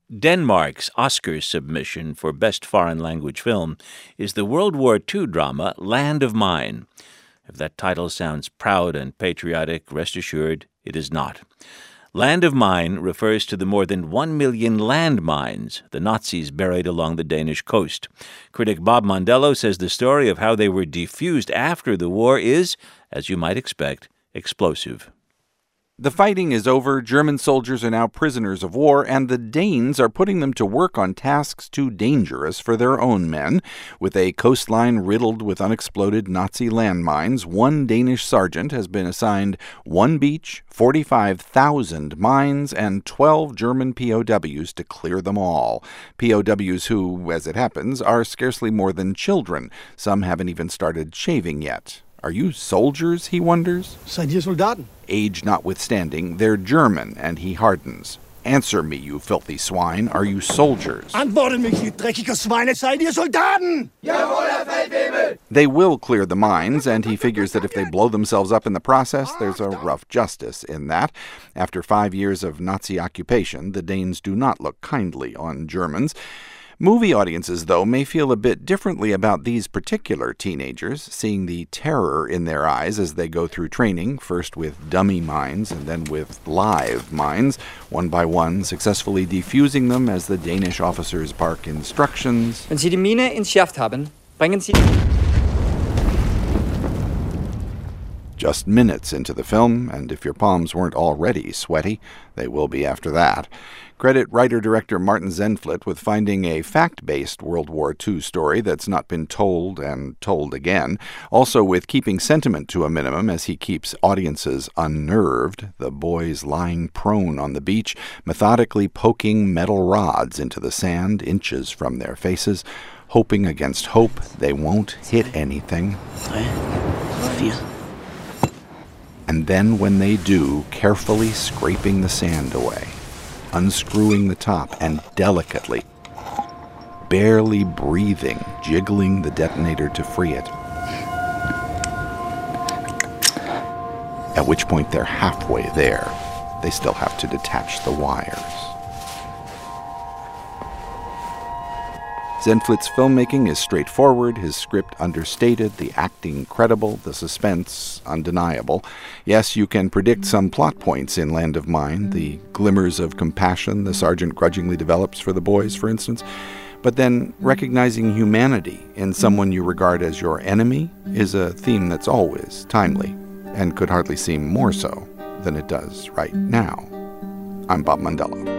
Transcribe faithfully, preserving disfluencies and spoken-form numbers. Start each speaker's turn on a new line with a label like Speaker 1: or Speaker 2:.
Speaker 1: Denmark's Oscar submission for Best Foreign Language Film is the World War Two drama Land of Mine. If that title sounds proud and patriotic, rest assured it is not. Land of Mine refers to the more than one million landmines the Nazis buried along the Danish coast. Critic Bob Mondello says the story of how they were defused after the war is, as you might expect, explosive.
Speaker 2: The fighting is over, German soldiers are now prisoners of war, and the Danes are putting them to work on tasks too dangerous for their own men. With a coastline riddled with unexploded Nazi landmines, one Danish sergeant has been assigned one beach, forty-five thousand mines, and twelve German P O Ws to clear them all. P O Ws who, as it happens, are scarcely more than children. Some haven't even started shaving yet. Are you soldiers, he wonders?
Speaker 3: Seid ihr Soldaten?
Speaker 2: Age notwithstanding, they're German, and he hardens. Answer me, you filthy swine. Are you soldiers?
Speaker 3: Antwortet mich, ihr dreckiger Schweine, seid ihr Soldaten?
Speaker 4: Jawohl, Herr Feldwebel!
Speaker 2: They will clear the mines, and he figures that if they blow themselves up in the process, there's a rough justice in that. After five years of Nazi occupation, the Danes do not look kindly on Germans. Movie audiences, though, may feel a bit differently about these particular teenagers, seeing the terror in their eyes as they go through training, first with dummy mines and then with live mines, one by one successfully defusing them as the Danish officers bark instructions.
Speaker 5: Wenn Sie die Mine entschärft haben, bringen Sie...
Speaker 2: Just minutes into the film, and if your palms weren't already sweaty, they will be after that. Credit writer-director Martin Zenflit with finding a fact-based World War Two story that's not been told and told again. Also with keeping sentiment to a minimum as he keeps audiences unnerved, the boys lying prone on the beach, methodically poking metal rods into the sand inches from their faces, hoping against hope they won't hit anything. And then when they do, carefully scraping the sand away, unscrewing the top and delicately, barely breathing, jiggling the detonator to free it. At which point they're halfway there. They still have to detach the wires. Zenflit's filmmaking is straightforward, his script understated, the acting credible, the suspense undeniable. Yes, you can predict some plot points in Land of Mine, the glimmers of compassion the sergeant grudgingly develops for the boys, for instance. But then recognizing humanity in someone you regard as your enemy is a theme that's always timely, and could hardly seem more so than it does right now. I'm Bob Mondello.